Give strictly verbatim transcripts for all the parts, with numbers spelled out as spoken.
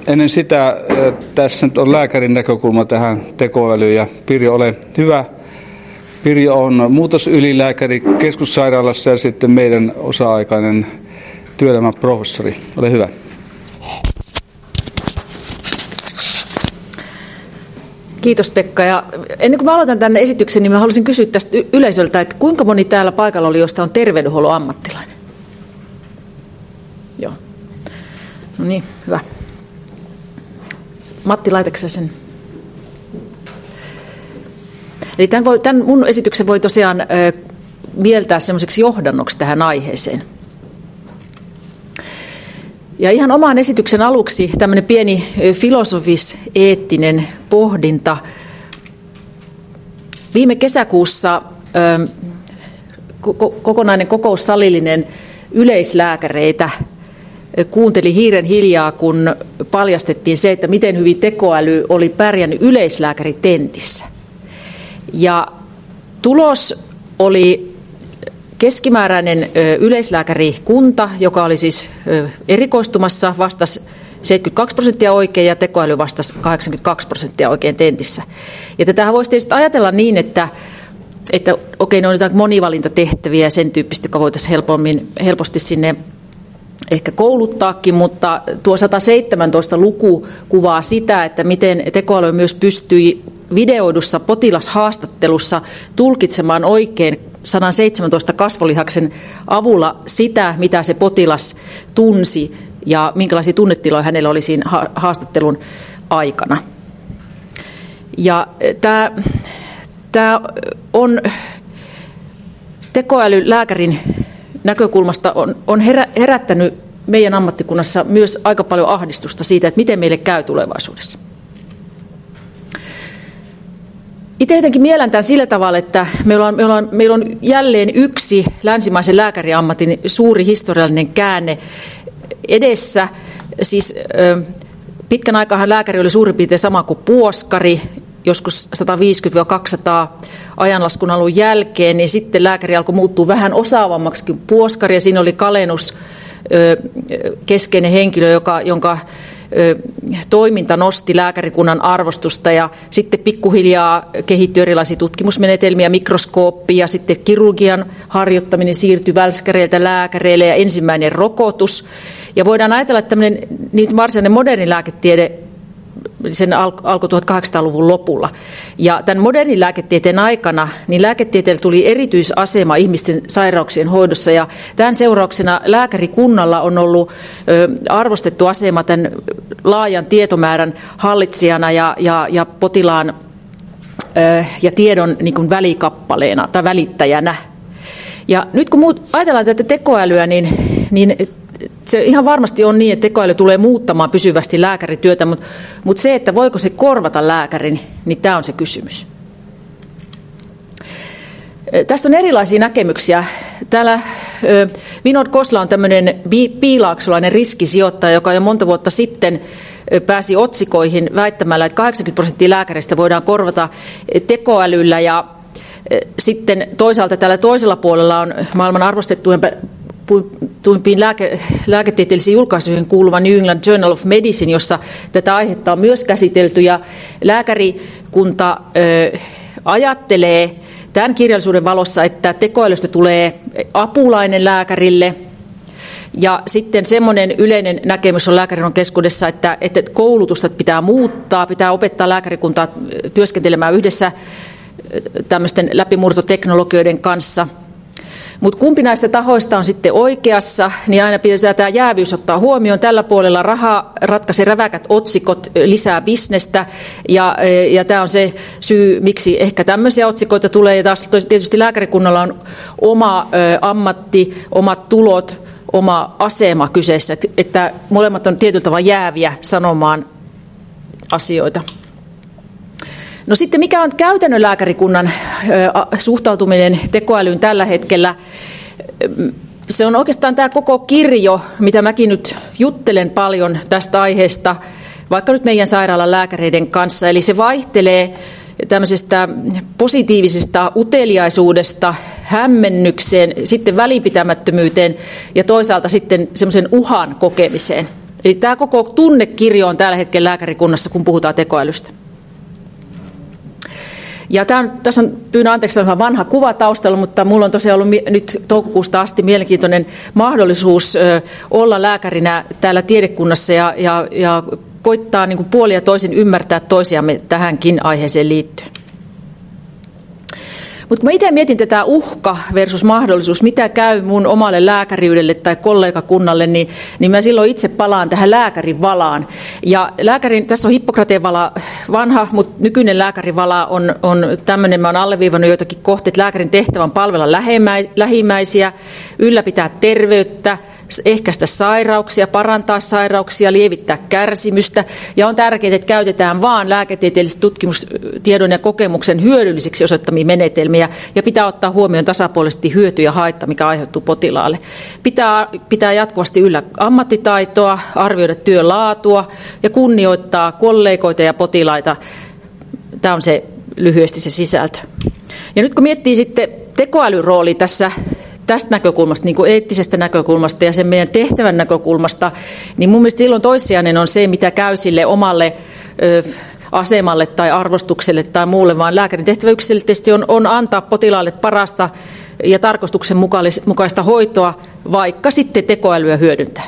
ennen sitä tässä nyt on lääkärin näkökulma tähän tekoälyyn ja Pirjo, ole hyvä. Pirjo on muutosylilääkäri keskussairaalassa ja sitten meidän osa-aikainen työelämän professori. Ole hyvä. Kiitos Pekka. Ja ennen kuin mä aloitan tänne esityksen, niin mä haluaisin kysyä tästä yleisöltä, että kuinka moni täällä paikalla oli, josta on terveydenhuollon ammattilainen? Joo. No niin, hyvä. Matti, laitatko sä sen? Eli tämän, voi, tämän mun esityksen voi tosiaan ö, mieltää semmoiseksi johdannoksi tähän aiheeseen. Ja ihan oman esityksen aluksi tämmöinen pieni filosofis-eettinen pohdinta. Viime kesäkuussa ö, kokonainen kokous salillinen yleislääkäreitä kuunteli hiiren hiljaa, kun paljastettiin se, että miten hyvin tekoäly oli pärjännyt yleislääkäritentissä. Ja tulos oli keskimääräinen yleislääkärikunta, joka oli siis erikoistumassa, vastasi seitsemänkymmentäkaksi prosenttia oikein ja tekoäly vastasi kahdeksankymmentäkaksi prosenttia oikein tentissä. Ja tätähän voisi tietysti ajatella niin, että, että okei, ne on jotain monivalintatehtäviä ja sen tyyppistä, joka voitaisiin helpommin, helposti sinne ehkä kouluttaakin, mutta tuo sata seitsemäntoista luku kuvaa sitä, että miten tekoäly myös pystyi videoidussa potilashaastattelussa tulkitsemaan oikein sata seitsemäntoista kasvolihaksen avulla sitä, mitä se potilas tunsi ja minkälaisia tunnetiloja hänellä oli siinä haastattelun aikana. Ja tämä, tämä on tekoäly lääkärin näkökulmasta on, on herä, herättänyt meidän ammattikunnassa myös aika paljon ahdistusta siitä, että miten meille käy tulevaisuudessa. Itse jotenkin mielän tämän sillä tavalla, että meillä on, meillä on, meillä on jälleen yksi länsimaisen lääkäriammatin suuri historiallinen käänne edessä. Siis pitkän aikaa lääkäri oli suurin piirtein sama kuin puoskari, joskus sata viisikymmentä kaksisataa ajanlaskun alun jälkeen, niin sitten lääkäri alkoi muuttua vähän osaavammaksi kuin puoskari, ja siinä oli Kalenus keskeinen henkilö, joka, jonka toiminta nosti lääkärikunnan arvostusta, ja sitten pikkuhiljaa kehittyi erilaisia tutkimusmenetelmiä, mikroskooppi ja sitten kirurgian harjoittaminen siirtyi välskäreiltä lääkäreille ja ensimmäinen rokotus. Ja voidaan ajatella, että tämmöinen niin varsinainen moderni lääketiede sen alkoi tuhatkahdeksansataaluvun lopulla. Ja tämän modernin lääketieteen aikana niin lääketieteellä tuli erityisasema ihmisten sairauksien hoidossa, ja tämän seurauksena lääkärikunnalla on ollut ö, arvostettu asema tämän laajan tietomäärän hallitsijana ja, ja, ja potilaan ö, ja tiedon niin kuin välikappaleena tai välittäjänä. Ja nyt kun muut, ajatellaan tätä tekoälyä, niin, niin se ihan varmasti on niin, että tekoäly tulee muuttamaan pysyvästi lääkärityötä, mutta, mutta se, että voiko se korvata lääkärin, niin tämä on se kysymys. Tästä on erilaisia näkemyksiä. Täällä Vinod Khosla on tämmöinen piilaaksolainen riskisijoittaja, joka jo monta vuotta sitten pääsi otsikoihin väittämällä, että kahdeksankymmentä prosenttia lääkäreistä voidaan korvata tekoälyllä, ja sitten toisaalta täällä toisella puolella on maailman arvostettujen tuimpiin lääke, lääketieteellisiin julkaisuihin kuuluva New England Journal of Medicine, jossa tätä aihetta on myös käsitelty, ja lääkärikunta ö, ajattelee tämän kirjallisuuden valossa, että tekoälystä tulee apulainen lääkärille, ja sitten semmoinen yleinen näkemys on lääkärin keskuudessa, että, että koulutusta pitää muuttaa, pitää opettaa lääkärikuntaa työskentelemään yhdessä tämmöisten läpimurtoteknologioiden kanssa. Mutta kumpi näistä tahoista on sitten oikeassa, niin aina pitää tämä jäävyys ottaa huomioon. Tällä puolella raha ratkaisee räväkät otsikot, lisää bisnestä, ja, ja tämä on se syy, miksi ehkä tämmöisiä otsikoita tulee. Ja taas tietysti lääkärikunnalla on oma ö, ammatti, omat tulot, oma asema kyseessä, että, että molemmat on tietyllä tavalla jääviä sanomaan asioita. No sitten mikä on käytännön lääkärikunnan suhtautuminen tekoälyyn tällä hetkellä? Se on oikeastaan tämä koko kirjo, mitä mäkin nyt juttelen paljon tästä aiheesta, vaikka nyt meidän sairaalan lääkäreiden kanssa. Eli se vaihtelee tämmöisestä positiivisesta uteliaisuudesta hämmennykseen, sitten välinpitämättömyyteen ja toisaalta sitten semmoisen uhan kokemiseen. Eli tämä koko tunnekirjo on tällä hetkellä lääkärikunnassa, kun puhutaan tekoälystä. Ja tämä on, tässä on, pyydän anteeksi, tämä on vanha kuva taustalla, mutta minulla on tosiaan ollut nyt toukokuusta asti mielenkiintoinen mahdollisuus ö, olla lääkärinä täällä tiedekunnassa ja, ja, ja koittaa niin kuin puolin ja toisin ymmärtää toisiamme tähänkin aiheeseen liittyen. Mutta kun mä itse mietin tätä uhka versus mahdollisuus, mitä käy mun omalle lääkäriydelle tai kollegakunnalle, niin, niin mä silloin itse palaan tähän lääkärin valaan. Ja lääkärin, tässä on Hippokrateen vala vanha, mutta nykyinen lääkärin vala on, on tämmöinen, mä oon alleviivannut joitakin kohteita, lääkärin tehtävän palvella lähimmäisiä, ylläpitää terveyttä, ehkäistä sairauksia, parantaa sairauksia, lievittää kärsimystä. Ja on tärkeää, että käytetään vain lääketieteellisen tutkimustiedon ja kokemuksen hyödyllisiksi osoittamia menetelmiä ja pitää ottaa huomioon tasapuolisesti hyöty ja haitta, mikä aiheutuu potilaalle. Pitää, pitää jatkuvasti yllä ammattitaitoa, arvioida työn laatua ja kunnioittaa kollegoita ja potilaita. Tämä on se lyhyesti se sisältö. Ja nyt kun miettii sitten tekoälyn rooli tässä tästä näkökulmasta, niin kuin eettisestä näkökulmasta ja sen meidän tehtävän näkökulmasta, niin mun mielestä silloin toissijainen on se, mitä käy sille omalle ö, asemalle tai arvostukselle tai muulle, vaan lääkärin tehtävä yksilöllisesti on, on antaa potilaalle parasta ja tarkoituksen mukaista hoitoa, vaikka sitten tekoälyä hyödyntää.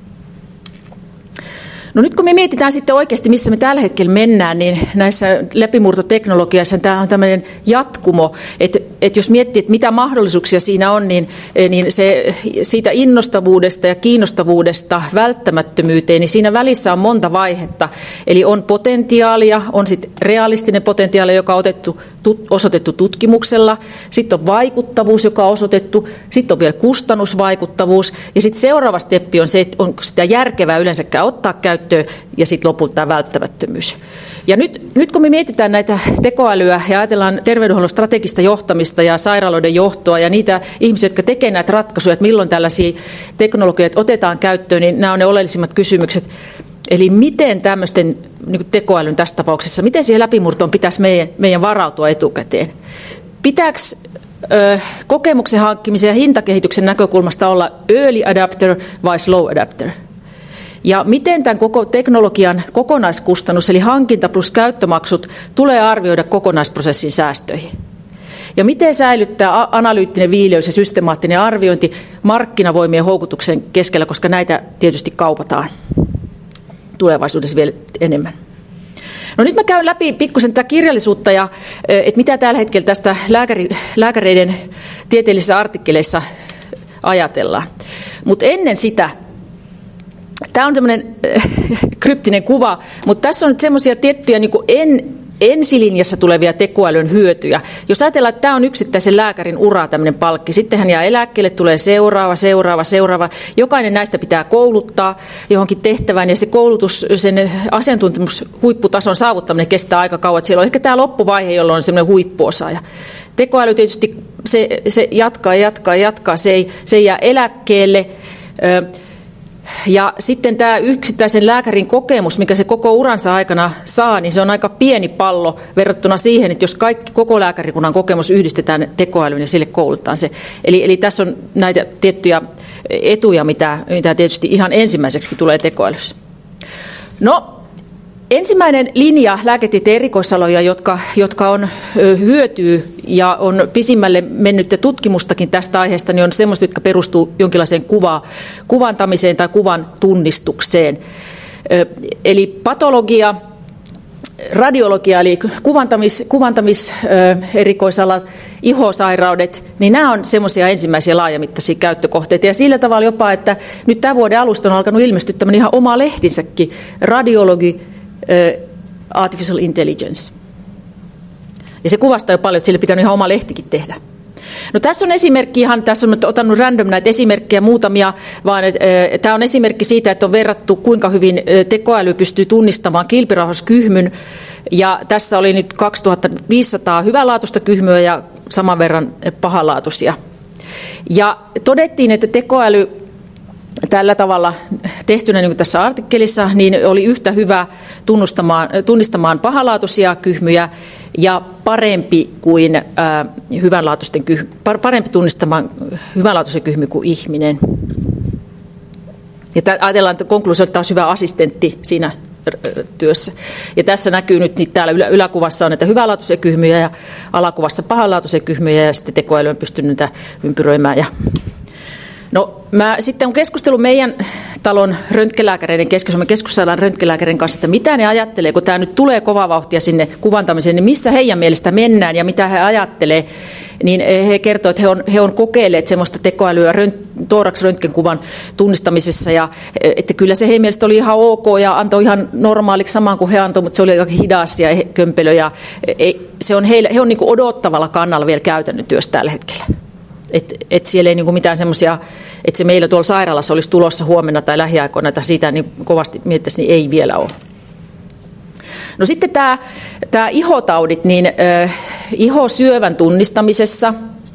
No nyt kun me mietitään sitten oikeasti, missä me tällä hetkellä mennään, niin näissä läpimurtoteknologiassa tämä on tämmöinen jatkumo, että, että jos miettii, että mitä mahdollisuuksia siinä on, niin, niin se, siitä innostavuudesta ja kiinnostavuudesta välttämättömyyteen, niin siinä välissä on monta vaihetta. Eli on potentiaalia, on sitten realistinen potentiaali, joka on otettu, tut, osoitettu tutkimuksella, sitten on vaikuttavuus, joka on osoitettu, sitten on vielä kustannusvaikuttavuus, ja sitten seuraava steppi on se, että on sitä järkevää yleensäkään ottaa käyttöön, ja sitten lopulta tämä välttämättömyys. Ja nyt, nyt kun me mietitään näitä tekoälyä ja ajatellaan terveydenhuollon strategista johtamista ja sairaaloiden johtoa ja niitä ihmisiä, jotka tekevät näitä ratkaisuja, että milloin tällaisia teknologioita otetaan käyttöön, niin nämä on ne oleellisimmat kysymykset. Eli miten tämmöisten niin kuin tekoälyn tässä tapauksessa, miten siihen läpimurtoon pitäisi meidän, meidän varautua etukäteen? Pitääkö ö, kokemuksen hankkimisen ja hintakehityksen näkökulmasta olla early adapter vai slow adapter? Ja miten tämän koko teknologian kokonaiskustannus, eli hankinta plus käyttömaksut, tulee arvioida kokonaisprosessin säästöihin? Ja miten säilyttää analyyttinen viileys ja systemaattinen arviointi markkinavoimien houkutuksen keskellä, koska näitä tietysti kaupataan tulevaisuudessa vielä enemmän. No nyt mä käyn läpi pikkusen tätä kirjallisuutta ja että mitä tällä hetkellä tästä lääkäri, lääkäreiden tieteellisissä artikkeleissa ajatellaan. Mutta ennen sitä, tämä on semmoinen kryptinen kuva, mutta tässä on nyt semmoisia tiettyjä niin kuin en, ensilinjassa tulevia tekoälyn hyötyjä. Jos ajatellaan, että tämä on yksittäisen lääkärin ura tämmöinen palkki, sitten hän jää eläkkeelle, tulee seuraava, seuraava, seuraava. Jokainen näistä pitää kouluttaa johonkin tehtävään ja se koulutus, sen asiantuntemus huipputason saavuttaminen kestää aika kauan. Siellä on ehkä tämä loppuvaihe, jolloin on semmoinen huippuosaaja. Tekoäly tietysti se, se jatkaa, jatkaa, jatkaa, se ei, se ei jää eläkkeelle. Ja sitten tämä yksittäisen lääkärin kokemus, mikä se koko uransa aikana saa, niin se on aika pieni pallo verrattuna siihen, että jos kaikki, koko lääkärikunnan kokemus yhdistetään tekoälyyn ja sille koulutetaan se. Eli, eli tässä on näitä tiettyjä etuja, mitä, mitä tietysti ihan ensimmäiseksi tulee tekoälyssä. No, ensimmäinen linja lääketieteen erikoisaloja, jotka, jotka on hyötyy ja on pisimmälle mennyttä tutkimustakin tästä aiheesta, niin on semmoista, jotka perustuu jonkinlaiseen kuva, kuvantamiseen tai kuvan tunnistukseen. Eli patologia, radiologia, eli kuvantamis, kuvantamis erikoisala, ihosairaudet, niin nämä on semmoisia ensimmäisiä laajamittaisia käyttökohteita. Ja sillä tavalla jopa, että nyt tämän vuoden alusta on alkanut ilmestyä tämmöinen ihan oma lehtinsäkin, radiologi, Artificial Intelligence. Ja se kuvastaa jo paljon, että sille pitää ihan oma lehtikin tehdä. No tässä on esimerkki ihan, tässä on ottanut random näitä esimerkkejä muutamia, vaan et, e, tämä on esimerkki siitä, että on verrattu kuinka hyvin tekoäly pystyy tunnistamaan kilpirauhaskyhmyn. Ja tässä oli nyt kaksituhattaviisisataa hyvänlaatuista kyhmyä ja saman verran pahanlaatuisia. Ja todettiin, että tekoäly tällä tavalla tehtynä, niin kuin tässä artikkelissa, niin oli yhtä hyvä tunnistamaan, tunnistamaan pahanlaatuisia kyhmyjä ja parempi kuin ää, hyvänlaatuisten kyh, parempi tunnistamaan hyvänlaatuisen kyhmy kuin ihminen. Ja ajatellaan, että konkluusiolta on hyvä assistentti siinä työssä. Ja tässä näkyy nyt, niin täällä ylä, yläkuvassa on näitä hyvälaatuisia kyhmyjä ja alakuvassa pahanlaatuisia kyhmyjä ja sitten tekoäly on pystynyt niitä ympyröimään. Ja no, mä sitten on keskustelu meidän talon röntgenlääkäreiden keskus, Suomen keskussairaalan röntgenlääkäreiden kanssa, että mitä ne ajattelee, kun tämä nyt tulee kovaa vauhtia sinne kuvantamiseen, niin missä heidän mielestä mennään ja mitä he ajattelee, niin he kertovat, että he on, he on kokeilleet semmoista tekoälyä thorax-röntgenkuvan tunnistamisessa, ja että kyllä se heidän mielestä oli ihan ok ja antoi ihan normaaliksi samaan kuin he antoi, mutta se oli aika hidas ja kömpelö, ja se on heille, he on niin kuin odottavalla kannalla vielä käytännön työssä tällä hetkellä. Että et siellä ei niinku mitään semmoisia, että se meillä tuolla sairaalassa olisi tulossa huomenna tai lähiaikoina, tai siitä niin kovasti miettäisi, niin ei vielä ole. No sitten tämä, tämä ihotaudit, niin äh, ihosyövän tunnistamisessa,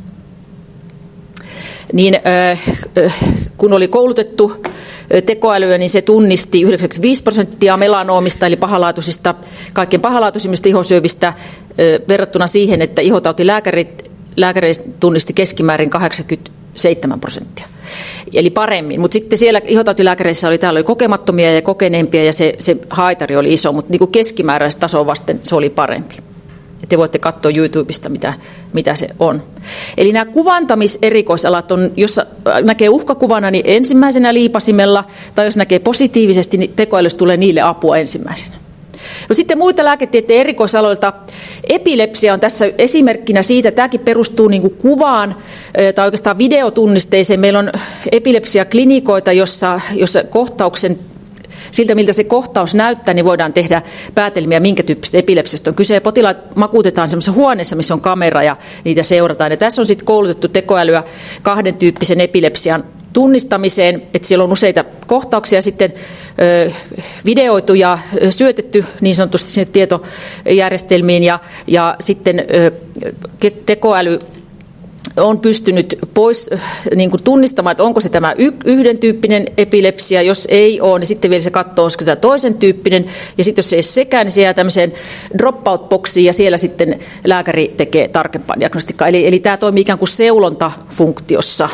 niin äh, äh, kun oli koulutettu tekoälyä, niin se tunnisti yhdeksänkymmentäviisi prosenttia melanoomista, eli pahalaatuisista, kaikkein pahalaatuisimmista ihosyövistä, äh, verrattuna siihen, että ihotautilääkärit Lääkäreistä tunnisti keskimäärin kahdeksankymmentäseitsemän prosenttia, eli paremmin. Mutta sitten siellä ihotautilääkäreissä oli, täällä oli kokemattomia ja kokeneempia, ja se, se haitari oli iso, mutta niin keskimääräistä tasoa vasten se oli parempi. Ja te voitte katsoa YouTubesta, mitä, mitä se on. Eli nämä kuvantamiserikoisalat on, jos näkee uhkakuvana, niin ensimmäisenä liipasimella, tai jos näkee positiivisesti, niin tekoälystä tulee niille apua ensimmäisenä. No sitten muita lääketieteen erikoisaloilta. Epilepsia on tässä esimerkkinä siitä, tämäkin perustuu niin kuin kuvaan tai oikeastaan videotunnisteeseen. Meillä on epilepsiaklinikoita, jossa, jossa kohtauksen, siltä miltä se kohtaus näyttää, niin voidaan tehdä päätelmiä, minkä tyyppistä epilepsiasta on kyse. Potilaat makuutetaan semmoisessa huoneessa, missä on kamera ja niitä seurataan. Ja tässä on sitten koulutettu tekoälyä kahden tyyppisen epilepsian tunnistamiseen, että siellä on useita kohtauksia sitten ö, videoitu ja syötetty niin sanotusti sinne tietojärjestelmiin, ja, ja sitten ö, tekoäly on pystynyt pois niin kuin tunnistamaan, että onko se tämä yhden tyyppinen epilepsia. Jos ei ole, niin sitten vielä se katsoo, onko tämä toisen tyyppinen. Ja sitten jos se ei ole sekään, niin se jää tämmöiseen dropout-boksiin, ja siellä sitten lääkäri tekee tarkempaa diagnostiikkaa. Eli, eli tämä toimii ikään kuin seulontafunktiossa.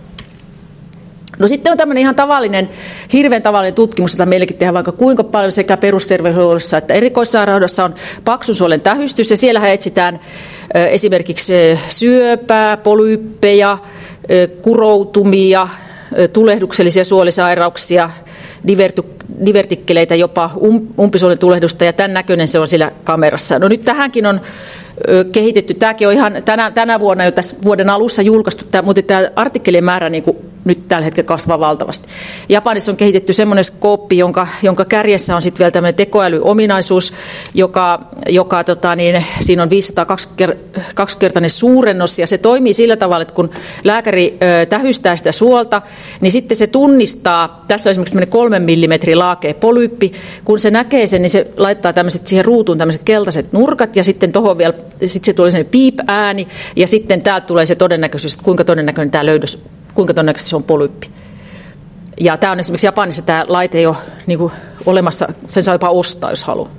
No sitten on tämmöinen ihan tavallinen, hirveän tavallinen tutkimus, jota meillekin tehdään vaikka kuinka paljon sekä perusterveydenhuollossa että erikoissairaanhoidossa on paksusuolen tähystys, ja siellähän etsitään esimerkiksi syöpää, polyyppejä, kuroutumia, tulehduksellisia suolisairauksia, divertikkeleitä, jopa umpisuolen tulehdusta, ja tämän näköinen se on siellä kamerassa. No nyt tähänkin on kehitetty, tämäkin on ihan tänä, tänä vuonna jo tässä vuoden alussa julkaistu, tämä, mutta tämä artikkelien määrä niin kuin nyt tällä hetkellä kasvaa valtavasti. Japanissa on kehitetty semmoinen skooppi, jonka, jonka kärjessä on sitten vielä tämmöinen tekoälyominaisuus, joka, joka tota, niin, siinä on viisisataakaksikymmentäkertainen suurennos, ja se toimii sillä tavalla, että kun lääkäri ö, tähystää sitä suolta, niin sitten se tunnistaa, tässä on esimerkiksi tämmöinen kolmen millimetrin laakea polyyppi, kun se näkee sen, niin se laittaa tämmöiset siihen ruutuun tämmöiset keltaiset nurkat, ja sitten tuohon vielä, sitten se tulee semmoinen piip-ääni, ja sitten täältä tulee se todennäköisyys, että kuinka todennäköinen tämä löydös, kuinka todennäköisesti se on polyyppi. Ja tämä on esimerkiksi Japanissa, tämä laite ei ole niin kuin olemassa, sen saa jopa ostaa, jos haluaa.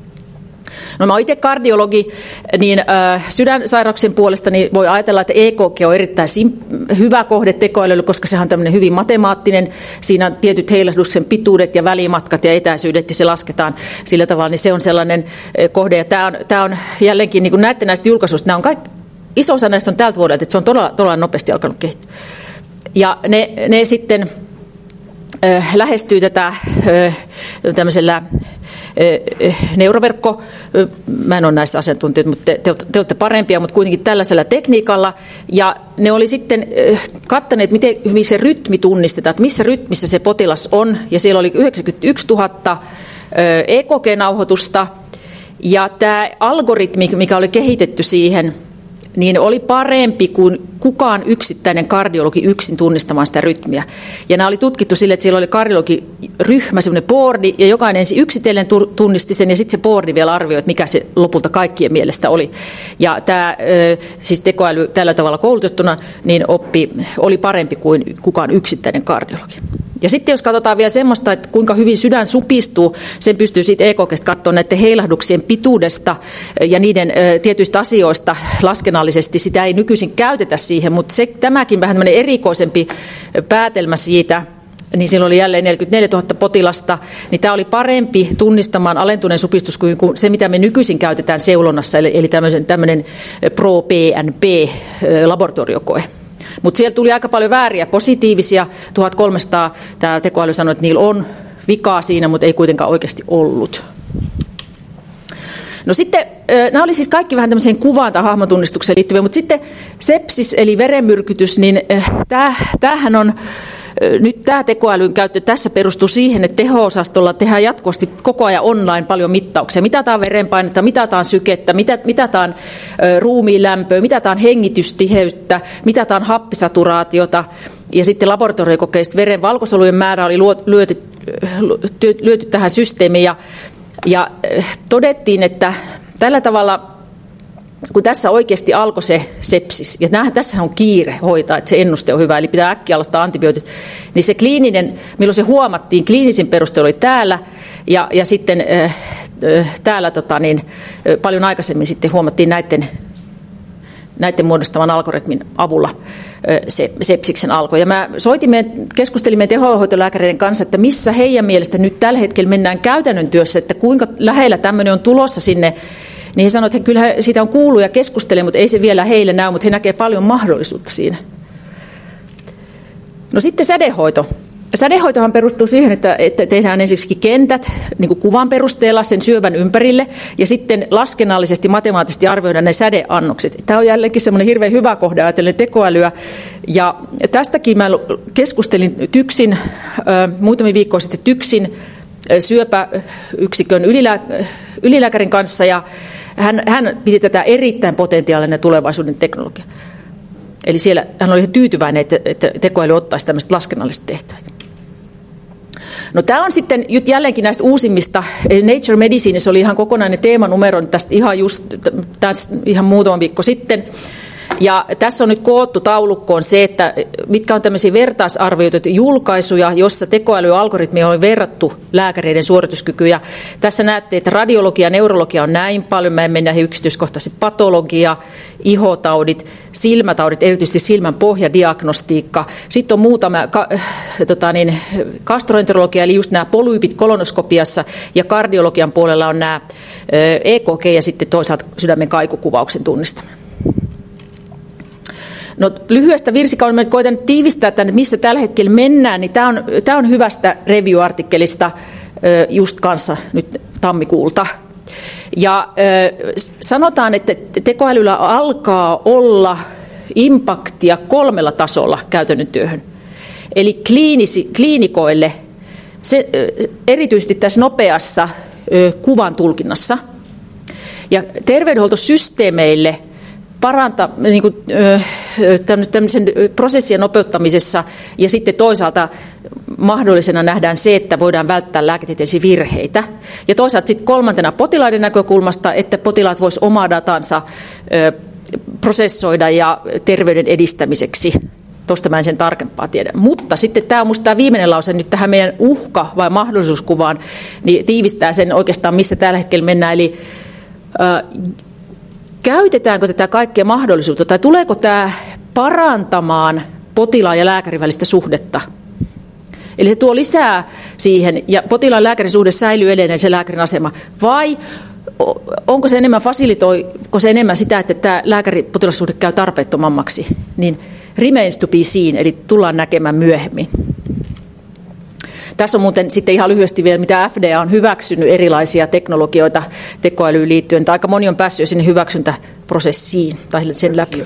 No mä oon itse kardiologi, niin äh, sydänsairauksien puolesta niin voi ajatella, että E K G on erittäin sim- hyvä kohde tekoälylle, koska sehän on tämmöinen hyvin matemaattinen. Siinä on tietyt heilahduksen pituudet ja välimatkat ja etäisyydet, ja se lasketaan sillä tavalla, niin se on sellainen äh, kohde. Ja tämä on, tämä on jälleenkin, niin kuin näette näistä julkaisuista, nämä on kaikki, iso osa näistä on tältä vuodelta, että se on todella, todella nopeasti alkanut kehittyä. Ja ne, ne sitten äh, lähestyy tätä äh, tämmöisellä äh, neuroverkko, äh, mä en ole näissä asiantuntijoita, mutta te, te, te olette parempia, mutta kuitenkin tällaisella tekniikalla. Ja ne oli sitten äh, kattaneet, miten hyvin se rytmi tunnistetaan, että missä rytmissä se potilas on. Ja siellä oli yhdeksänkymmentäyksituhatta äh, E K G-nauhoitusta. Ja tämä algoritmi, mikä oli kehitetty siihen, niin oli parempi kuin kukaan yksittäinen kardiologi yksin tunnistamaan sitä rytmiä. Ja nämä oli tutkittu sille, että siellä oli kardiologiryhmä, semmoinen boardi, ja jokainen yksitellen tunnisti sen, ja sitten se boardi vielä arvioi, että mikä se lopulta kaikkien mielestä oli. Ja tämä siis tekoäly tällä tavalla koulutettuna niin oppi oli parempi kuin kukaan yksittäinen kardiologi. Ja sitten jos katsotaan vielä semmoista, että kuinka hyvin sydän supistuu, sen pystyy siitä E K G:stä katsomaan näiden heilahduksien pituudesta ja niiden tietyistä asioista laskennallisesti. Sitä ei nykyisin käytetä siihen, mutta se, tämäkin vähän tämmöinen erikoisempi päätelmä siitä niin silloin oli jälleen neljäkymmentäneljätuhatta potilasta, niin tämä oli parempi tunnistamaan alentuneen supistuskyvyn kuin se, mitä me nykyisin käytetään seulonnassa, eli, eli tämmöinen Pro-P N P-laboratoriokoe. Mutta siellä tuli aika paljon vääriä positiivisia, tuhatkolmesataa tämä tekoäly sanoi, että niillä on vikaa siinä, mutta ei kuitenkaan oikeasti ollut. No sitten, nämä oli siis kaikki vähän tämmöiseen kuvaan tai hahmotunnistukseen liittyviä, mutta sitten sepsis eli verenmyrkytys, niin tämähän on, nyt tämä tekoälyn käyttö tässä perustuu siihen, että teho-osastolla tehdään jatkuvasti koko ajan online paljon mittauksia. Mitataan verenpainetta, mitataan sykettä, mitataan ruumiin lämpöä, mitataan hengitystiheyttä, mitataan happisaturaatiota. Ja sitten laboratoriokokeista veren valkosolujen määrä oli lyöty, lyöty tähän systeemiin. Ja, ja todettiin, että tällä tavalla, kun tässä oikeasti alkoi se sepsis, ja näähän, tässä on kiire hoitaa, että se ennuste on hyvä, eli pitää äkkiä aloittaa antibiootit, niin se kliininen, milloin se huomattiin, kliinisin peruste oli täällä, ja, ja sitten äh, äh, täällä tota, niin, äh, paljon aikaisemmin sitten huomattiin näiden, näiden muodostavan algoritmin avulla äh, se sepsiksen alko. Ja mä soitimme, keskustelimme tehohoitolääkäreiden kanssa, että missä heidän mielestä nyt tällä hetkellä mennään käytännön työssä, että kuinka lähellä tämmöinen on tulossa sinne. Niin he sanoivat, että kyllä siitä on kuullut ja keskustelee, mutta ei se vielä heille näy, mutta he näkevät paljon mahdollisuutta siinä. No sitten sädehoito. Sädehoitohan perustuu siihen, että, että tehdään ensiksikin kentät niin kuin kuvan perusteella sen syövän ympärille ja sitten laskennallisesti, matemaattisesti arvioidaan ne sädeannokset. Tämä on jälleenkin semmoinen hirveän hyvä kohde ajatellen tekoälyä. Ja tästäkin mä keskustelin TYKSin, äh, muutamia viikkoja sitten TYKSin syöpäyksikön ylilää, ylilääkärin kanssa ja hän, hän piti tätä erittäin potentiaalinen tulevaisuuden teknologia. Eli siellä hän oli tyytyväinen, että, että tekoäly ottaisi tämmöiset laskennalliset tehtävät. No tämä on sitten jälleenkin näistä uusimmista. Nature Medicinessa oli ihan kokonainen teemanumero tästä ihan, just, tästä ihan muutama viikko sitten. Ja tässä on nyt koottu taulukkoon se, että mitkä on tämmöisiä vertaisarvioituja julkaisuja, jossa tekoälyalgoritmia on verrattu lääkäreiden suorituskykyjä. Tässä näette, että radiologia ja neurologia on näin paljon. Mä en mennä yksityiskohtaisesti patologia, ihotaudit, silmätaudit, erityisesti silmän pohjadiagnostiikka. Sitten on muutama ka, tota niin, gastroenterologia, eli just nämä polyypit kolonoskopiassa, ja kardiologian puolella on nämä E K G ja sitten toisaalta sydämen kaikukuvauksen tunnistaminen. No, lyhyestä virsikauden koitan tiivistää tänne, missä tällä hetkellä mennään, niin tämä on, tämä on hyvästä review-artikkelista just kanssa nyt tammikuulta. Ja sanotaan, että tekoälyllä alkaa olla impaktia kolmella tasolla käytännön työhön. Eli kliinisi, kliinikoille, se, erityisesti tässä nopeassa kuvan tulkinnassa, ja terveydenhuoltosysteemeille parantaa niin kuin, tämmöisen prosessien nopeuttamisessa, ja sitten toisaalta mahdollisena nähdään se, että voidaan välttää lääketieteellisiä virheitä. Ja toisaalta sitten kolmantena potilaiden näkökulmasta, että potilaat voisivat omaa datansa prosessoida ja terveyden edistämiseksi. Tuosta mä en sen tarkempaa tiedä. Mutta sitten tämä on minusta tämä viimeinen lause nyt tähän meidän uhka- vai mahdollisuuskuvaan, niin tiivistää sen oikeastaan, missä tällä hetkellä mennään. Eli äh, käytetäänkö tätä kaikkea mahdollisuutta, tai tuleeko tämä parantamaan potilaan ja lääkärin välistä suhdetta? Eli se tuo lisää siihen, ja potilaan ja lääkärin suhde säilyy edelleen se lääkärin asema. Vai onko se enemmän, fasilitoiko se enemmän sitä, että tämä lääkäri-potilassuhde käy tarpeettomammaksi? Niin remains to be seen, eli tullaan näkemään myöhemmin. Tässä on muuten sitten ihan lyhyesti vielä, mitä F D A on hyväksynyt erilaisia teknologioita tekoälyyn liittyen. Tai aika moni on päässyt jo sinne hyväksyntäprosessiin tai sen läpi.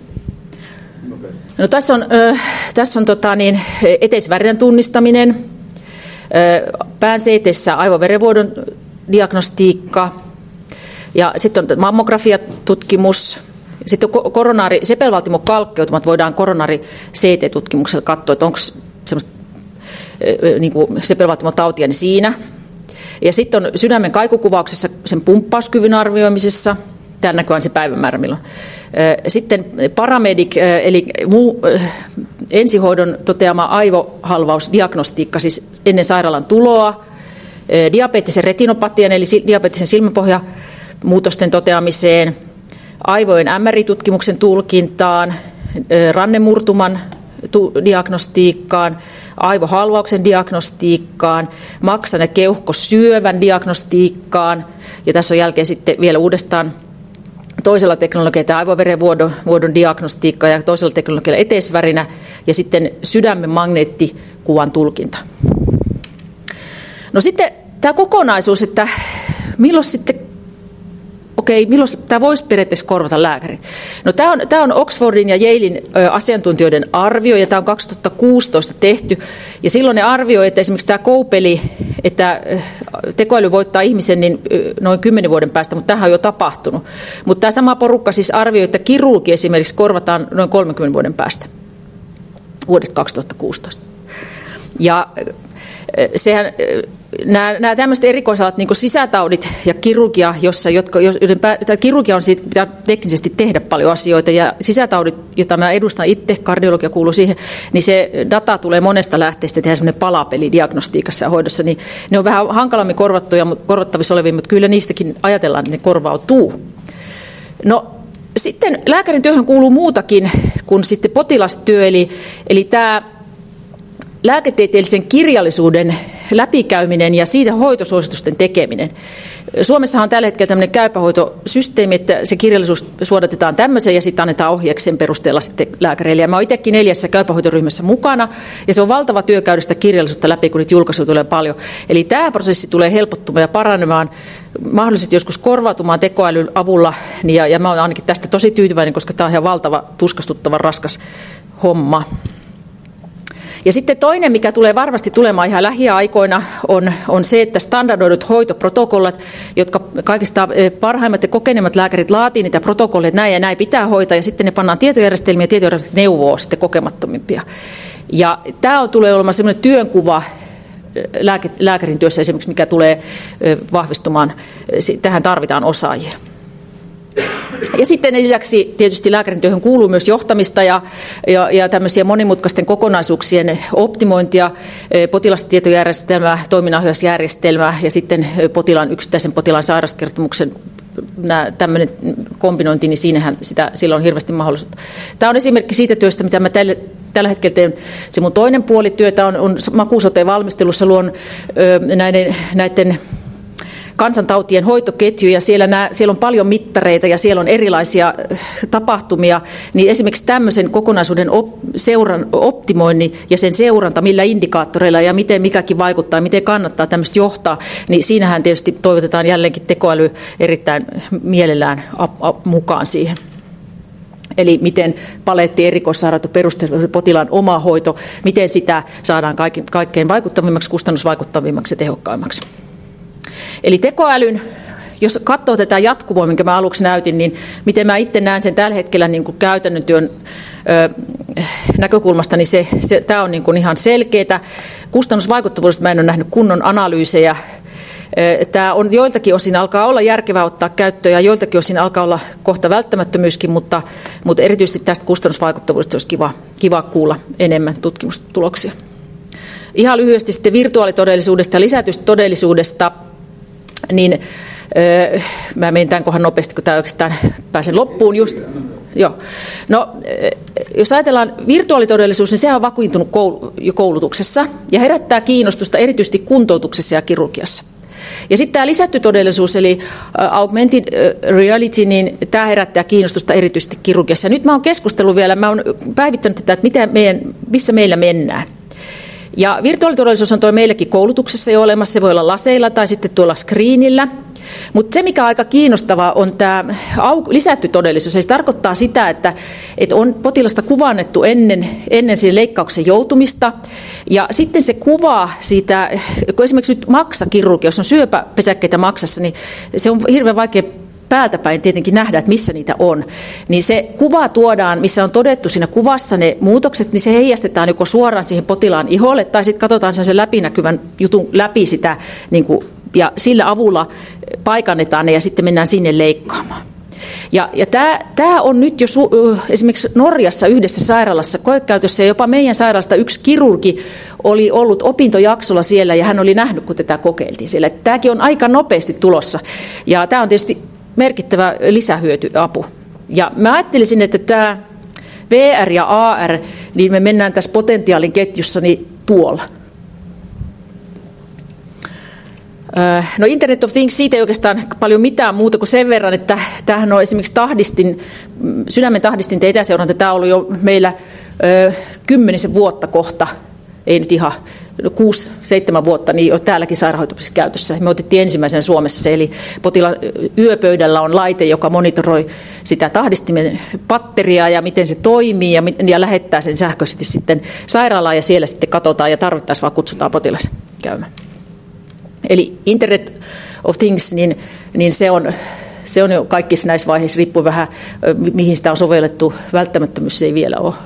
No, tässä on, äh, tässä on tota, niin, eteisvärinän tunnistaminen, äh, pään C T:ssä aivoverenvuodon diagnostiikka, ja sitten on mammografiatutkimus, sitten on koronaari, sepelvaltimokalkkeutumat voidaan koronaari C T-tutkimuksella katsoa, että onko semmoista niin kuin sepelvaltimotautia niin siinä. Ja sitten on sydämen kaikukuvauksessa sen pumppauskyvyn arvioimisessa, täällä näkyy se päivämäärä milloin. Sitten paramedic, eli muu, ensihoidon toteama aivohalvausdiagnostiikka, siis ennen sairaalan tuloa, diabeettisen retinopatian, eli diabeettisen silmäpohjamuutosten toteamiseen, aivojen M R I-tutkimuksen tulkintaan, rannemurtuman diagnostiikkaan, aivohalvauksen diagnostiikkaan, maksan- ja keuhkosyövän diagnostiikkaan, ja tässä on jälkeen sitten vielä uudestaan toisella teknologialla tämä aivoverenvuodon vuodon diagnostiikka ja toisella teknologialla eteisvärinä ja sitten sydämen magneettikuvan tulkinta. No sitten tämä kokonaisuus, että milloin sitten, okei, milloin tämä voisi periaatteessa korvata lääkärin? No tämä on, tämä on Oxfordin ja Yalein asiantuntijoiden arvio ja tämä on kaksituhattakuusitoista tehty ja silloin ne arvioi, että esimerkiksi tämä koupeli, että tekoäly voittaa ihmisen niin noin kymmenen vuoden päästä, mutta tämähän on jo tapahtunut. Mutta tämä sama porukka siis arvioi, että kirurgi esimerkiksi korvataan noin kolmenkymmenen vuoden päästä vuodesta kaksituhattakuusitoista. Ja sehän, nämä, nämä tämmöiset erikoisalat, niin kuin sisätaudit ja kirurgia, jossa, jotka, joiden pää, kirurgia on siitä, pitää teknisesti tehdä paljon asioita, ja sisätaudit, joita mä edustan itse, kardiologia kuuluu siihen, niin se data tulee monesta lähteestä, tehdään semmoinen palapeli diagnostiikassa ja hoidossa, niin ne on vähän hankalammin korvattuja, korvattavissa olevia, mutta kyllä niistäkin ajatellaan, että ne korvautuu. No, sitten lääkärin työhön kuuluu muutakin kuin sitten potilastyö, eli, eli tämä lääketieteellisen kirjallisuuden läpikäyminen ja siitä hoitosuositusten tekeminen. Suomessahan on tällä hetkellä tämmöinen käypähoitosysteemi, että se kirjallisuus suodatetaan tämmöiseen ja sitten annetaan ohjeeksi sen perusteella sitten lääkäreille. Ja mä oon itsekin neljässä käypähoitoryhmässä mukana ja se on valtava työ käydä sitä kirjallisuutta läpi, kun niitä julkaisuja tulee paljon. Eli tämä prosessi tulee helpottumaan ja paranemaan, mahdollisesti joskus korvautumaan tekoälyn avulla ja, ja mä oon ainakin tästä tosi tyytyväinen, koska tämä on ihan valtava, tuskastuttava, raskas homma. Ja sitten toinen, mikä tulee varmasti tulemaan ihan lähiaikoina, on, on se, että standardoidut hoitoprotokollat, jotka kaikista parhaimmat ja kokeneimmat lääkärit laatii niitä protokolleja, että näin ja näin pitää hoitaa, ja sitten ne pannaan tietojärjestelmiä ja tietojärjestelmät neuvoo sitten kokemattomimpia. Ja tämä on, tulee olemaan sellainen työnkuva lääke, lääkärin työssä esimerkiksi, mikä tulee vahvistumaan. Tähän tarvitaan osaajia. Ja sitten lisäksi tietysti lääkärin työhön kuuluu myös johtamista ja, ja, ja tämmöisiä monimutkaisten kokonaisuuksien optimointia, potilastietojärjestelmää, toiminnanohjausjärjestelmää ja sitten potilaan, yksittäisen potilaan sairauskertomuksen nämä, tämmöinen kombinointi, niin siinähän sitä, sillä on hirveästi mahdollisuutta. Tämä on esimerkki siitä työstä, mitä mä tälle, tällä hetkellä teen. Se mun toinen puoli työtä on, on makuusoteen valmistelussa, luon ö, näiden, näiden kansantautien hoitoketjuja, siellä, nämä, siellä on paljon mittareita ja siellä on erilaisia tapahtumia, niin esimerkiksi tämmöisen kokonaisuuden op, seuran, optimointi ja sen seuranta, millä indikaattoreilla ja miten mikäkin vaikuttaa, miten kannattaa tämmöistä johtaa, niin siinähän tietysti toivotetaan jälleenkin tekoäly erittäin mielellään ap, ap, mukaan siihen. Eli miten paletti erikoissairaanhoito perustuu potilaan oma hoito, miten sitä saadaan kaikkein vaikuttavimmaksi, kustannusvaikuttavimmaksi ja tehokkaimmaksi. Eli tekoälyn, jos katsoo tätä jatkumoa, minkä mä aluksi näytin, niin miten mä itse näen sen tällä hetkellä niin kuin käytännön työn ö, näkökulmasta, niin se, se, tämä on niin kuin ihan selkeää. Kustannusvaikuttavuudesta mä en ole nähnyt kunnon analyysejä. Tämä on joiltakin osin alkaa olla järkevää ottaa käyttöön ja joiltakin osin alkaa olla kohta välttämättömyyskin, mutta, mutta erityisesti tästä kustannusvaikuttavuudesta olisi kiva, kiva kuulla enemmän tutkimustuloksia. Ihan lyhyesti sitten virtuaalitodellisuudesta ja lisätystä todellisuudesta, niin öö, mä menen tämän kohan nopeasti, kun tämä oikeastaan pääsen loppuun just. Joo. No, jos ajatellaan virtuaalitodellisuus, niin sehän on vakiintunut koulutuksessa ja herättää kiinnostusta erityisesti kuntoutuksessa ja kirurgiassa. Ja sitten tämä lisätty todellisuus, eli augmented reality, niin tämä herättää kiinnostusta erityisesti kirurgiassa. Ja nyt mä oon keskustellut vielä, mä oon päivittänyt tätä, että mitä meidän, missä meillä mennään. Ja virtuaalitodellisuus on tuolla meillekin koulutuksessa jo olemassa, se voi olla laseilla tai sitten tuolla screenillä. Mutta se, mikä on aika kiinnostavaa, on tämä lisätty todellisuus. Se tarkoittaa sitä, että, että on potilasta kuvannettu ennen, ennen sen leikkauksen joutumista. Ja sitten se kuva siitä, kun esimerkiksi nyt maksakirurgia, jos on syöpäpesäkkeitä maksassa, niin se on hirveän vaikea päältä päin tietenkin nähdä, että missä niitä on. Niin se kuva tuodaan, missä on todettu siinä kuvassa ne muutokset, niin se heijastetaan joko suoraan siihen potilaan iholle, tai sitten katsotaan sen läpinäkyvän jutun läpi sitä, niin kuin, ja sillä avulla paikannetaan ne, ja sitten mennään sinne leikkaamaan. Ja, ja tämä on nyt jo su, esimerkiksi Norjassa yhdessä sairaalassa koekäytössä, ja jopa meidän sairaalasta yksi kirurgi oli ollut opintojaksolla siellä, ja hän oli nähnyt, kun tätä kokeiltiin siellä. Tämäkin on aika nopeasti tulossa, ja tämä on tietysti merkittävä lisähyötyapu. Ja mä ajattelisin, että tämä, V R ja A R, niin me mennään tässä potentiaalin ketjussa niin tuolla. No Internet of Things, siitä ei oikeastaan paljon mitään muuta kuin sen verran, että tämähän on esimerkiksi tahdistin, sydämen tahdistin etäseuranta, tämä on ollut jo meillä ö, kymmenisen vuotta kohta, ei nyt ihan kuusi, seitsemän vuotta, niin jo täälläkin sairaanhoitopiirissä käytössä. Me otettiin ensimmäisen Suomessa se, eli potilaan yöpöydällä on laite, joka monitoroi sitä tahdistimen patteriaa ja miten se toimii ja, ja lähettää sen sähköisesti sitten sairaalaan ja siellä sitten katsotaan ja tarvittaessa vaan kutsutaan potilas käymään. Eli Internet of Things, niin, niin se, on, se on jo kaikissa näissä vaiheissa, riippuu vähän mihin sitä on sovellettu, välttämättömyys se ei vielä ole.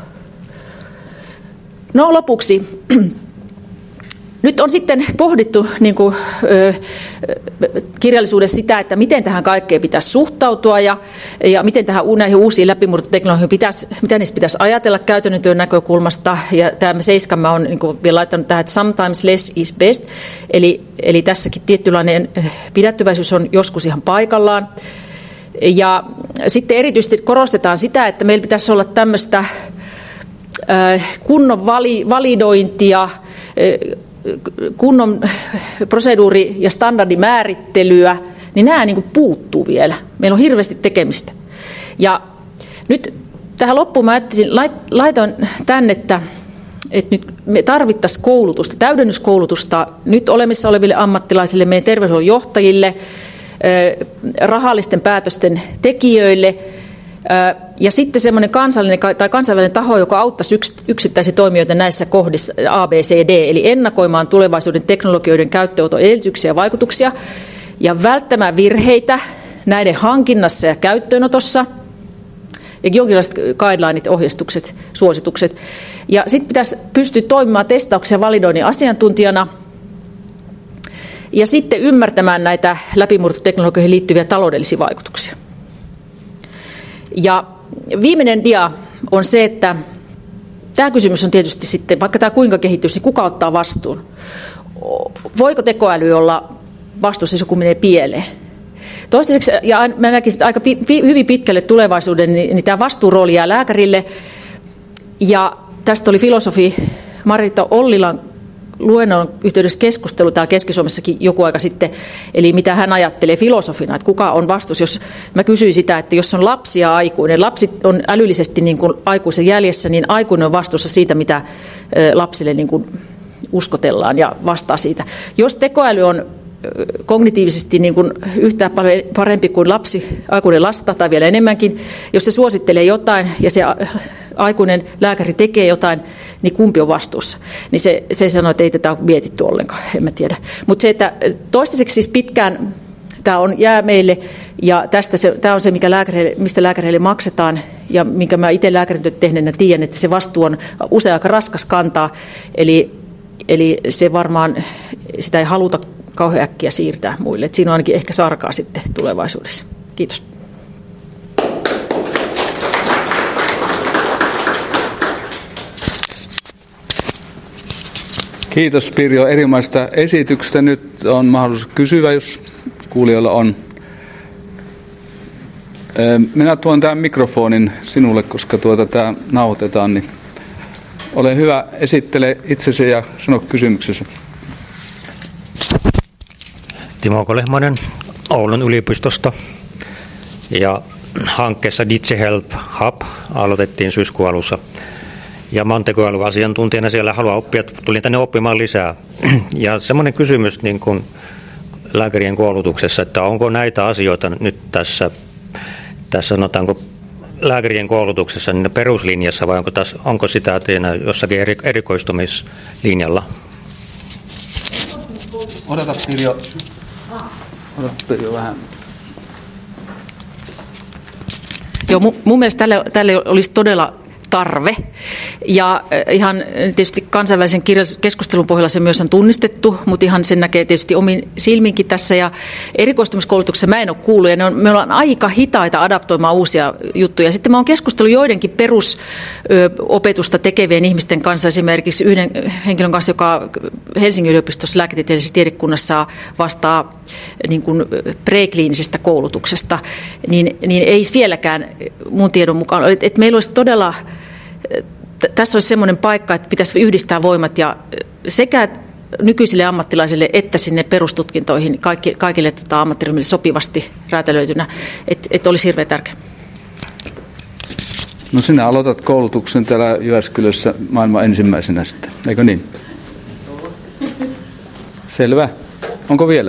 No lopuksi, nyt on sitten pohdittu niin kuin, ö, kirjallisuudessa sitä, että miten tähän kaikkeen pitäisi suhtautua ja, ja miten tähän näihin uusiin läpimurtoteknologioihin pitäisi, mitä niistä pitäisi ajatella käytännön työn näkökulmasta. Ja tämä Seiskamme on niin kuin vielä laittanut tähän, että sometimes less is best. Eli, eli tässäkin tietynlainen pidättyväisyys on joskus ihan paikallaan. Ja sitten erityisesti korostetaan sitä, että meillä pitäisi olla tämmöistä ö, kunnon vali, validointia, ö, kunnon proseduuri- ja standardimäärittelyä, niin nämä niin kuin puuttuu vielä. Meillä on hirveästi tekemistä. Ja nyt tähän loppuun mä ajattelin, laitan tänne, että, että nyt me tarvittaisiin koulutusta, täydennyskoulutusta nyt olemassa oleville ammattilaisille, meidän terveydenhuollon johtajille, rahallisten päätösten tekijöille, ja sitten semmoinen kansallinen tai kansainvälinen taho, joka auttaisi yksittäisiä toimijoita näissä kohdissa A, B, C, D, eli ennakoimaan tulevaisuuden teknologioiden käyttöönoton edellytyksiä ja vaikutuksia, ja välttämään virheitä näiden hankinnassa ja käyttöönotossa, ja jonkinlaiset guidelineit, ohjeistukset, suositukset. Ja sitten pitäisi pystyä toimimaan testauksen ja validoinnin asiantuntijana, ja sitten ymmärtämään näitä läpimurtoteknologioihin liittyviä taloudellisia vaikutuksia. Ja viimeinen dia on se, että tämä kysymys on tietysti sitten, vaikka tämä kuinka kehittyisi, niin kuka ottaa vastuun? Voiko tekoäly olla vastuussa, jos joku menee pieleen? Toistaiseksi, ja mä näkisin aika pi, pi, hyvin pitkälle tulevaisuuden, niin, niin tämä vastuurooli jää lääkärille. Ja tästä oli filosofi Marita Ollilan luennon yhteydessä keskustelu täällä Keski-Suomessakin joku aika sitten, eli mitä hän ajattelee filosofina, että kuka on vastuus, jos mä kysyin sitä, että jos on lapsi ja aikuinen, lapsi on älyllisesti niin kuin aikuisen jäljessä, niin aikuinen on vastuussa siitä, mitä lapsille niin kuin uskotellaan ja vastaa siitä. Jos tekoäly on kognitiivisesti niin kuin yhtään paljon parempi kuin lapsi, aikuinen lasta tai vielä enemmänkin, jos se suosittelee jotain ja se aikuinen lääkäri tekee jotain, niin kumpi on vastuussa? Niin se, se sanoo, että ei tätä ole mietitty ollenkaan, en mä tiedä. Mutta se, että toistaiseksi siis pitkään tämä on jää meille ja tästä se, tämä on se, mikä lääkäreille, mistä lääkäreille maksetaan ja minkä mä itse lääkärintyöt tehneenä tiedän, että se vastuu on usein aika raskas kantaa, eli, eli se varmaan, sitä ei haluta kauhean äkkiä siirtää muille. Et siinä on ainakin ehkä sarkaa sitten tulevaisuudessa. Kiitos. Kiitos Pirjo erinomaisesta esityksestä. Nyt on mahdollisuus kysyä, jos kuulijoilla on. Minä tuon tämän mikrofonin sinulle, koska tuota tämä nauhoitetaan. Niin ole hyvä, esittele itsesi ja sano kysymyksesi. Timo Kolehmainen Oulun yliopistosta ja hankkeessa DigiHelp Hub aloitettiin syyskuun alussa. Ja mä oon tekoälyasiantuntijana siellä, haluan oppia, tulin tänne oppimaan lisää. Ja semmoinen kysymys niin kuin lääkärien koulutuksessa, että onko näitä asioita nyt tässä, tässä sanotaanko lääkärien koulutuksessa niin peruslinjassa vai onko, tässä, onko sitä teillä jossakin eri, erikoistumislinjalla? Odota Pirjo. Odota Pirjo vähän. Joo, mun, mun mielestä tälle, tälle olisi todella tarve. Ja ihan tietysti kansainvälisen keskustelun pohjalla se myös on tunnistettu, mutta ihan sen näkee tietysti omin silminkin tässä. Ja erikoistumiskoulutuksessa mä en ole kuullut, ja ne on, me ollaan aika hitaita adaptoimaan uusia juttuja. Sitten mä oon keskustellut joidenkin perusopetusta tekevien ihmisten kanssa, esimerkiksi yhden henkilön kanssa, joka Helsingin yliopistossa lääketieteellisessä tiedekunnassa vastaa niin kuin prekliinisestä koulutuksesta, niin, niin ei sielläkään mun tiedon mukaan, että meillä olisi todella tässä olisi semmoinen paikka, että pitäisi yhdistää voimat ja sekä nykyisille ammattilaisille että sinne perustutkintoihin kaikki, kaikille tota, ammattiryhmille sopivasti räätälöitynä, että et olisi hirveän tärkeää. No sinä aloitat koulutuksen täällä Jyväskylässä maailman ensimmäisenä sitten, eikö niin? Selvä. Onko vielä?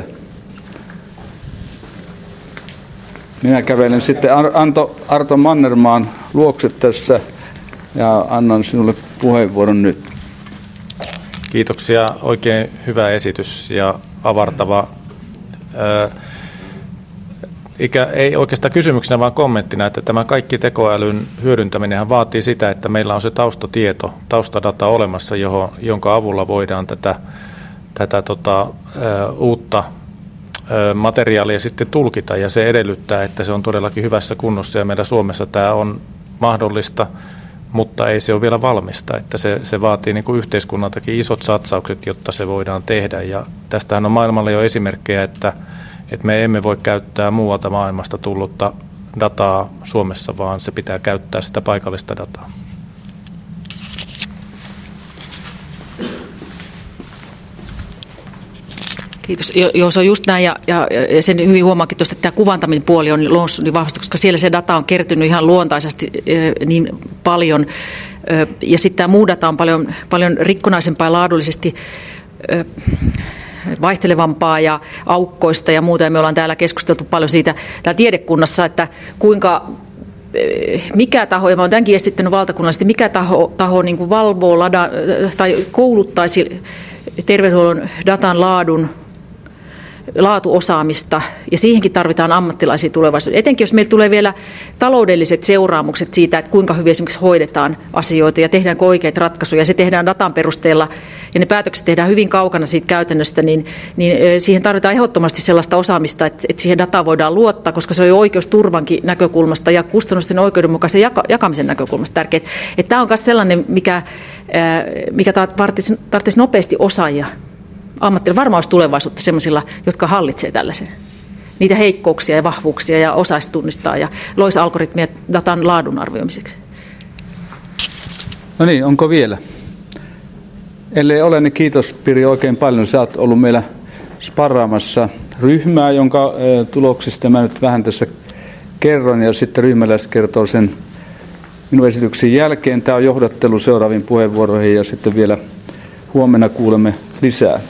Minä kävelen sitten Anto, Arto Mannermaan luokse tässä ja annan sinulle puheenvuoron nyt. Kiitoksia. Oikein hyvä esitys ja avartava. Ää, ikä, ei oikeastaan kysymyksenä, vaan kommenttina, että tämä kaikki tekoälyn hyödyntäminen vaatii sitä, että meillä on se taustatieto, taustadata olemassa, johon, jonka avulla voidaan tätä, tätä tota, ää, uutta ää, materiaalia sitten tulkita. Ja se edellyttää, että se on todellakin hyvässä kunnossa ja meillä Suomessa tämä on mahdollista, mutta ei se ole vielä valmista, että se, se vaatii niin kuin yhteiskunnaltakin isot satsaukset, jotta se voidaan tehdä. Ja tästähän on maailmalla jo esimerkkejä, että, että me emme voi käyttää muualta maailmasta tullutta dataa Suomessa, vaan se pitää käyttää sitä paikallista dataa. Kiitos. Joo, se on just näin, ja, ja, ja sen hyvin huomaakin tuosta, että tämä kuvantaminen puoli on noussut niin vahvasti, koska siellä se data on kertynyt ihan luontaisesti niin paljon, ja sitten tämä muu data on paljon, paljon rikkonaisempaa ja laadullisesti vaihtelevampaa ja aukkoista ja muuta, ja me ollaan täällä keskusteltu paljon siitä täällä tiedekunnassa, että kuinka mikä taho, ja mä olen tämänkin esittänyt valtakunnallisesti, mikä taho, taho niin kuin valvoo lada, tai kouluttaisi terveydenhuollon datan laadun, laatuosaamista, ja siihenkin tarvitaan ammattilaisia tulevaisuudessa. Etenkin jos meillä tulee vielä taloudelliset seuraamukset siitä, että kuinka hyvin esimerkiksi hoidetaan asioita ja tehdäänkö oikeita ratkaisuja, ja se tehdään datan perusteella, ja ne päätökset tehdään hyvin kaukana siitä käytännöstä, niin, niin siihen tarvitaan ehdottomasti sellaista osaamista, että, että siihen dataan voidaan luottaa, koska se on jo oikeusturvankin näkökulmasta ja kustannusten oikeudenmukaisen jaka, jakamisen näkökulmasta tärkeää. Että tämä on myös sellainen, mikä, mikä tarvitsisi, tarvitsisi nopeasti osaajia. Ammattilla varmaan olisi tulevaisuutta sellaisilla, jotka hallitsee tällaisen. Niitä heikkouksia ja vahvuuksia ja osaisi tunnistaa ja loisi algoritmia datan laadun arvioimiseksi. No niin, onko vielä? Ellei ole, niin kiitos Piri oikein paljon. Sä oot ollut meillä sparraamassa ryhmää, jonka tuloksista mä nyt vähän tässä kerron, ja sitten ryhmäläiset kertoo sen minun esityksen jälkeen. Tämä on johdattelu seuraaviin puheenvuoroihin, ja sitten vielä huomenna kuulemme lisää.